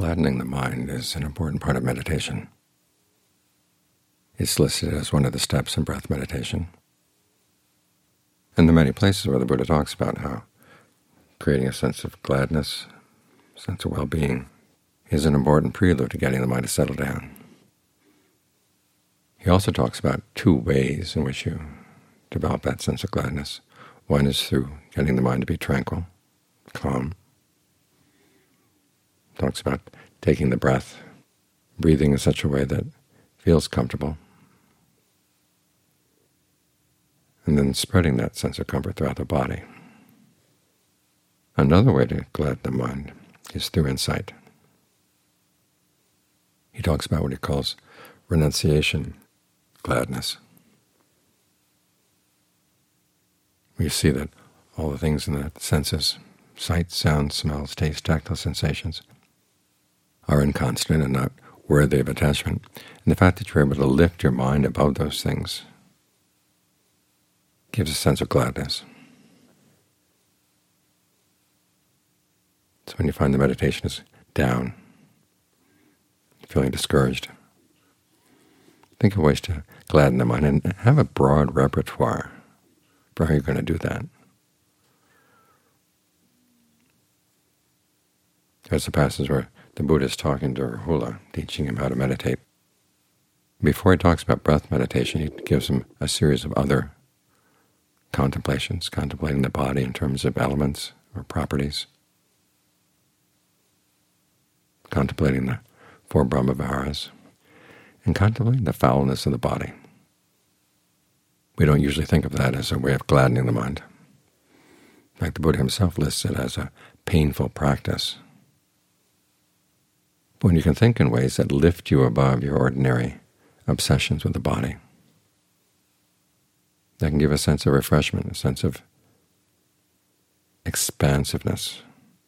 Gladdening the mind is an important part of meditation. It's listed as one of the steps in breath meditation. And there are many places where the Buddha talks about how creating a sense of gladness, sense of well-being, is an important prelude to getting the mind to settle down. He also talks about two ways in which you develop that sense of gladness. One is through getting the mind to be tranquil, calm. Talks about taking the breath, breathing in such a way that feels comfortable, and then spreading that sense of comfort throughout the body. Another way to gladden the mind is through insight. He talks about what he calls renunciation gladness. We see that all the things in the senses, sight, sound, smells, taste, tactile sensations, are inconstant and not worthy of attachment. And the fact that you're able to lift your mind above those things gives a sense of gladness. So when you find the meditation is down, feeling discouraged, think of ways to gladden the mind and have a broad repertoire for how you're going to do that. There's a passage where the Buddha is talking to Rahula, teaching him how to meditate. Before he talks about breath meditation, he gives him a series of other contemplations, contemplating the body in terms of elements or properties, contemplating the four Brahma-viharas, and contemplating the foulness of the body. We don't usually think of that as a way of gladdening the mind. In fact, the Buddha himself lists it as a painful practice. But when you can think in ways that lift you above your ordinary obsessions with the body, that can give a sense of refreshment, a sense of expansiveness.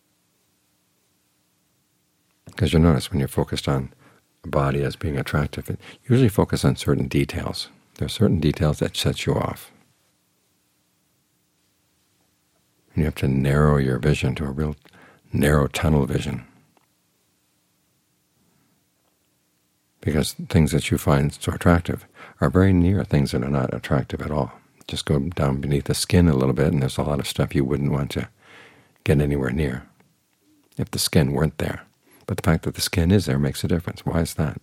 Because you'll notice when you're focused on a body as being attractive, it usually focus on certain details. There are certain details that set you off. And you have to narrow your vision to a real narrow tunnel vision. Because things that you find so attractive are very near things that are not attractive at all. Just go down beneath the skin a little bit, and there's a lot of stuff you wouldn't want to get anywhere near if the skin weren't there. But the fact that the skin is there makes a difference. Why is that?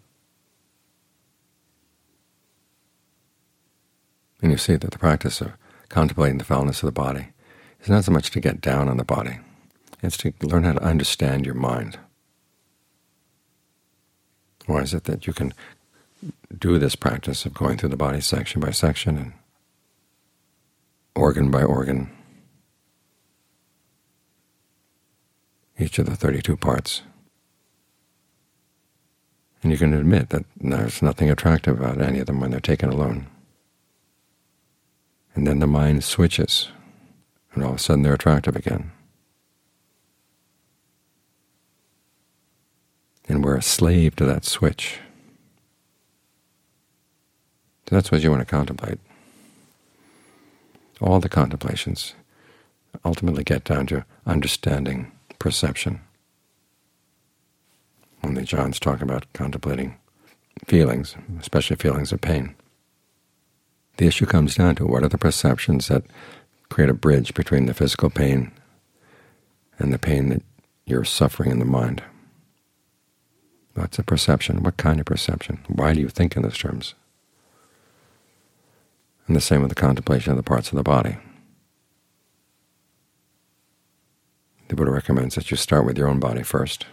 And you see that the practice of contemplating the foulness of the body is not so much to get down on the body. It's to learn how to understand your mind. Why is it that you can do this practice of going through the body section by section and organ by organ, each of the 32 parts, and you can admit that there's nothing attractive about any of them when they're taken alone. And then the mind switches, and all of a sudden they're attractive again. And we're a slave to that switch. So that's what you want to contemplate. All the contemplations ultimately get down to understanding perception. Only John's talking about contemplating feelings, especially feelings of pain. The issue comes down to what are the perceptions that create a bridge between the physical pain and the pain that you're suffering in the mind. What's a perception? What kind of perception? Why do you think in those terms? And the same with the contemplation of the parts of the body. The Buddha recommends that you start with your own body first,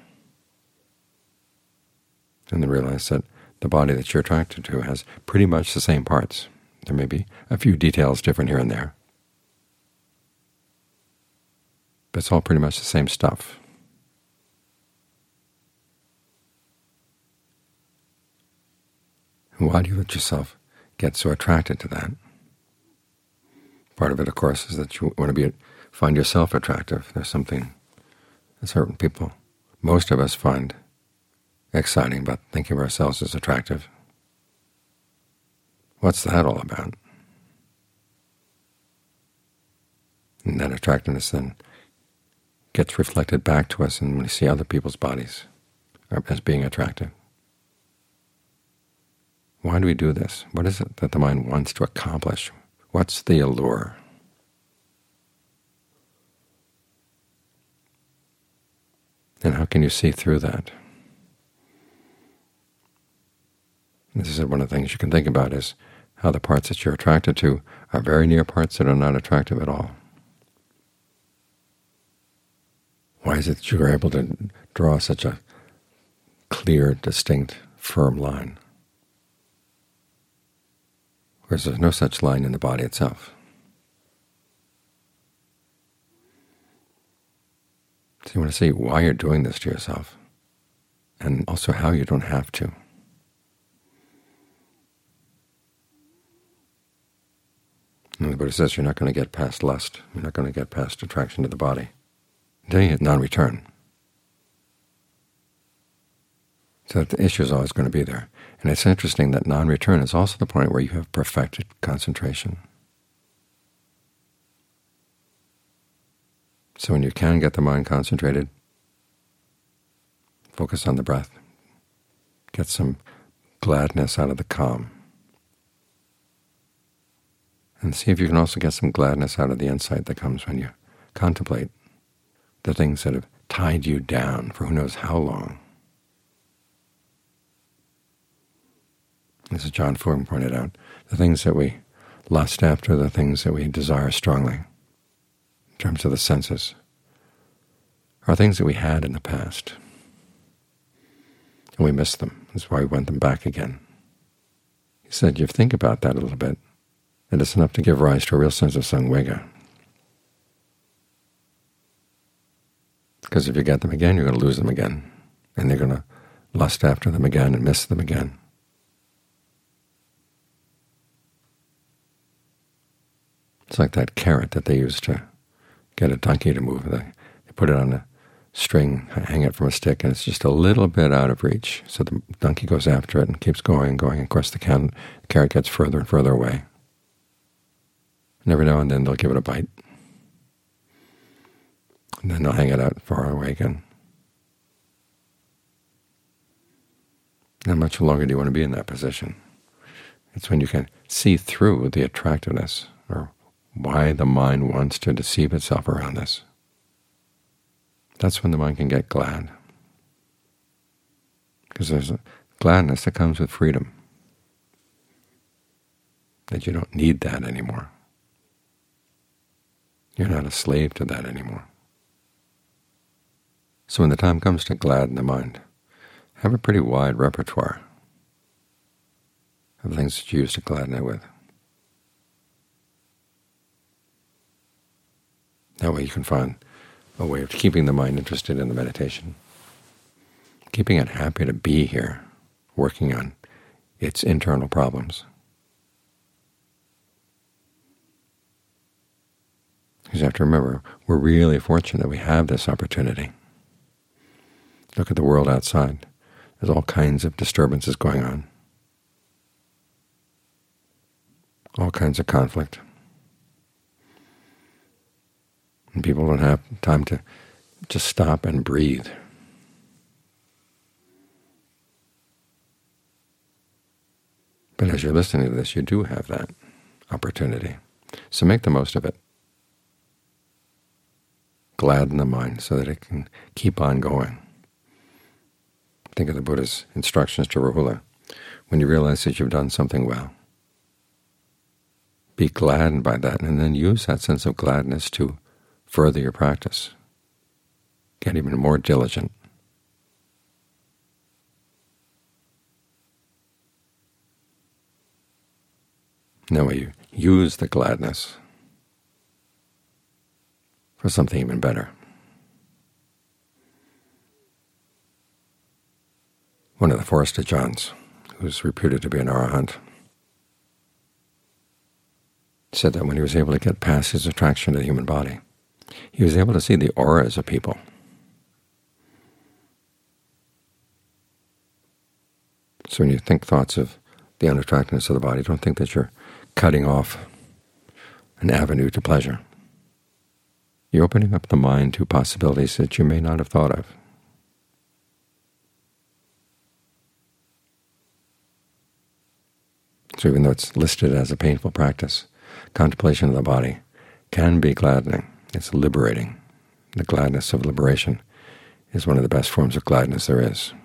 and then realize that the body that you're attracted to has pretty much the same parts. There may be a few details different here and there, but it's all pretty much the same stuff. And why do you let yourself get so attracted to that? Part of it, of course, is that you want to find yourself attractive. There's something that certain people, most of us, find exciting about thinking of ourselves as attractive. What's that all about? And that attractiveness then gets reflected back to us, and when we see other people's bodies as being attractive. Why do we do this? What is it that the mind wants to accomplish? What's the allure? And how can you see through that? This is one of the things you can think about, is how the parts that you're attracted to are very near parts that are not attractive at all. Why is it that you're able to draw such a clear, distinct, firm line, whereas there's no such line in the body itself? So you want to see why you're doing this to yourself, and also how you don't have to. And the Buddha says you're not going to get past lust, you're not going to get past attraction to the body until you hit non-return. So the issue is always going to be there. And it's interesting that non-return is also the point where you have perfected concentration. So when you can get the mind concentrated, focus on the breath. Get some gladness out of the calm. And see if you can also get some gladness out of the insight that comes when you contemplate the things that have tied you down for who knows how long. As John Ford pointed out, the things that we lust after, the things that we desire strongly, in terms of the senses, are things that we had in the past, and we miss them. That's why we want them back again. He said, you think about that a little bit, and it's enough to give rise to a real sense of samvega. Because if you get them again, you're going to lose them again, and you're going to lust after them again and miss them again. It's like that carrot that they use to get a donkey to move. They put it on a string, hang it from a stick, and it's just a little bit out of reach. So the donkey goes after it and keeps going and going. Of course, the carrot gets further and further away. And every now and then they'll give it a bite. And then they'll hang it out far away again. How much longer do you want to be in that position? It's when you can see through the attractiveness, or why the mind wants to deceive itself around this. That's when the mind can get glad. Because there's a gladness that comes with freedom, that you don't need that anymore. You're not a slave to that anymore. So when the time comes to gladden the mind, have a pretty wide repertoire of things that you use to gladden it with. That way you can find a way of keeping the mind interested in the meditation, keeping it happy to be here, working on its internal problems. Because you have to remember, we're really fortunate that we have this opportunity. Look at the world outside. There's all kinds of disturbances going on, all kinds of conflict. And people don't have time to just stop and breathe. But as you're listening to this, you do have that opportunity. So make the most of it. Gladden the mind so that it can keep on going. Think of the Buddha's instructions to Rahula. When you realize that you've done something well, be gladdened by that, and then use that sense of gladness to further your practice. Get even more diligent. That way you use the gladness for something even better. One of the Forest Ajahns, who's reputed to be an arahant, said that when he was able to get past his attraction to the human body, he was able to see the auras of people. So when you think thoughts of the unattractiveness of the body, don't think that you're cutting off an avenue to pleasure. You're opening up the mind to possibilities that you may not have thought of. So even though it's listed as a painful practice, contemplation of the body can be gladdening. It's liberating. The gladness of liberation is one of the best forms of gladness there is.